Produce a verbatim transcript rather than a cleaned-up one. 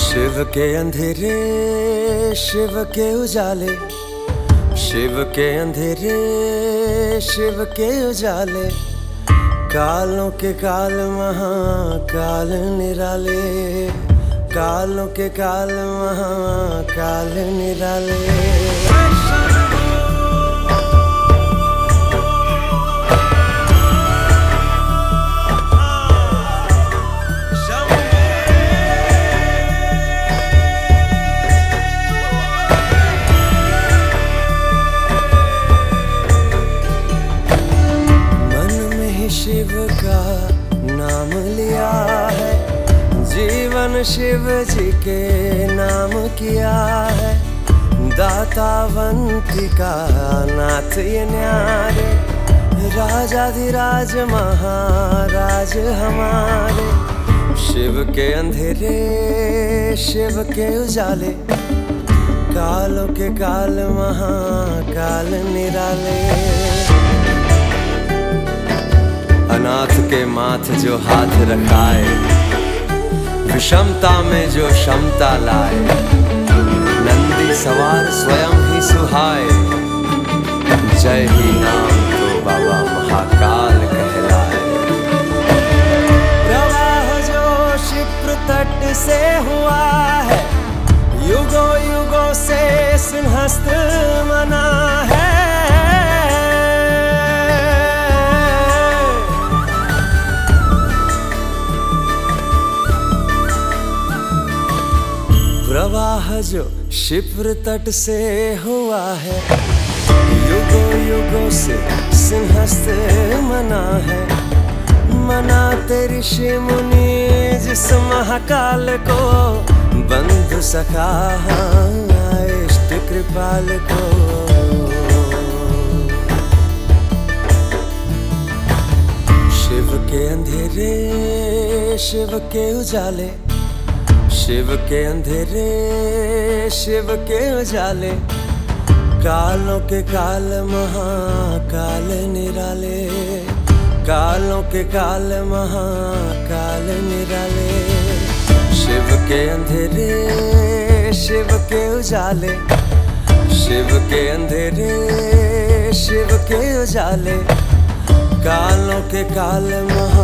शिव के अंधेरे शिव के उजाले, शिव के अंधेरे शिव के उजाले, कालों के काल महाकाल निराले, कालों के काल महाकाल निराले। शिव का नाम लिया है, जीवन शिव जी के नाम किया है। दातावंतिका नाथ ये न्यारे, राजाधिराज महाराज हमारे। शिव के अंधेरे शिव के उजाले, कालों के काल महाकाल निराले। अनाथ के माथ जो हाथ रखाए, विषमता में जो क्षमता लाए, नंदी सवार स्वयं ही सुहाए। जय ही नाम तो बाबा महाकाल कहलाए। प्रवाह जो क्षिप्र तट से हुआ है, युगों युगों से सिंहस्थ मना है। प्रवाह जो क्षिप्र तट से हुआ है, युगों युगों से सिंहस्थ मना है। मना तेरी ऋषि मुनि जिस महाकाल को, बंधु सखा इष्ट कृपाल को। शिव के अंधेरे शिव के उजाले, शिव के अंधेरे शिव के उजाले, कालों के काल महाकाल निराले, कालों के काल महाकाल निराले। शिव के अंधेरे शिव के उजाले, शिव के अंधेरे शिव के उजाले, कालों के काल महा